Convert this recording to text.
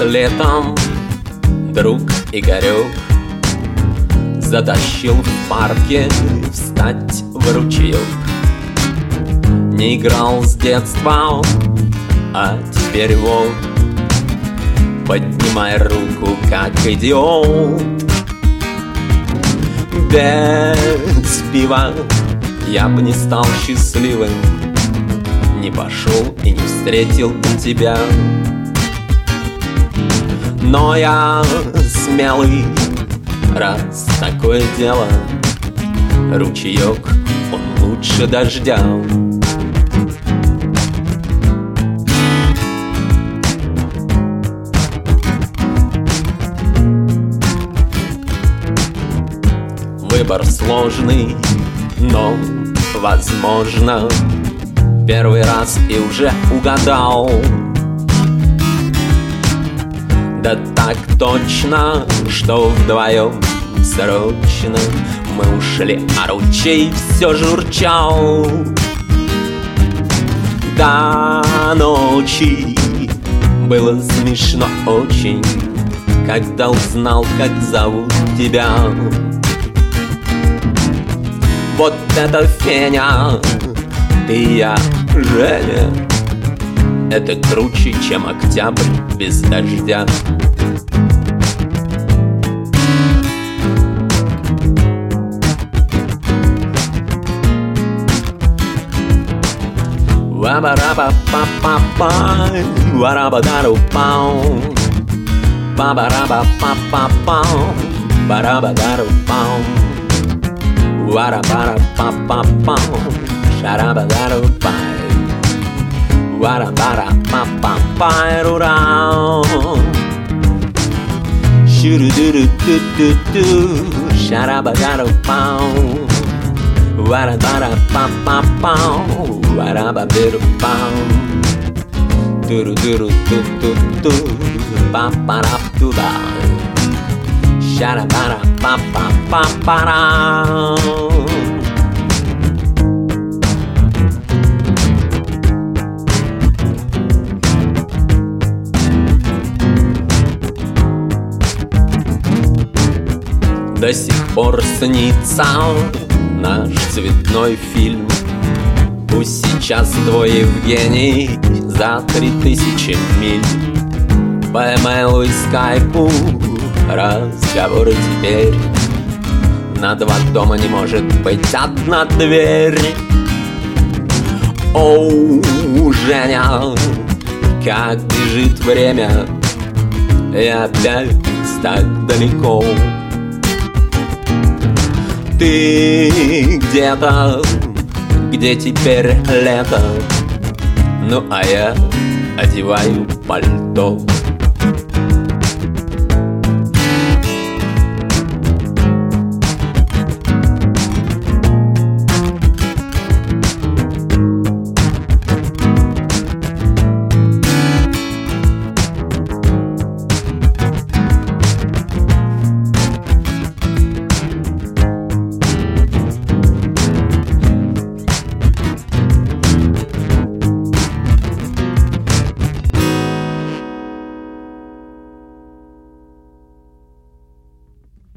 летом друг Игорек затащил в парке встать в ручеек. Не играл с детства, а теперь вот поднимай руку, как идиот. Без пива я бы не стал счастливым, не пошел и не встретил тебя. Но я смелый, раз такое дело, ручеек, он лучше дождя. Выбор сложный, но возможно первый раз и уже угадал. Да так точно, что вдвоем срочно мы ушли, а ручей все журчал. До ночи было смешно очень, когда узнал, как зовут тебя. Вот это Феня, ты и я, Женя, это круче, чем октябрь без дождя. Ва-ба-ра-ба-па-па-пай, ва-ра-ба-да-ру-пау, ба-ба-ра-ба-па-па-пау, ба-ра-ба-да-ру-пау, ва-ра-ба-ра-па-па-пау, ша-ра-ба-да-ру-пай, ва-ра-ба-ра-па-па-пай-ру-рау, шу-ру-ду-ру-ду-ду-ду, ша-ра-ба-да-ру-пау, ва-ра-ба-ра-па-па-пау, ва-ра-ба-бе-ру-пау, ду-ру-ду-ру-ду-ду-ду, па-па-ра-ту-да, ша-ра-ба-ра-па-па-па-па-рау. До сих пор снится наш цветной фильм. Пусть сейчас твой Евгений за 3000 миль. По эмейлу и скайпу разговоры теперь. На два дома не может быть одна дверь. Оу, Женя, как бежит время, и опять так далеко. Ты где-то, где теперь лето, ну а я одеваю пальто.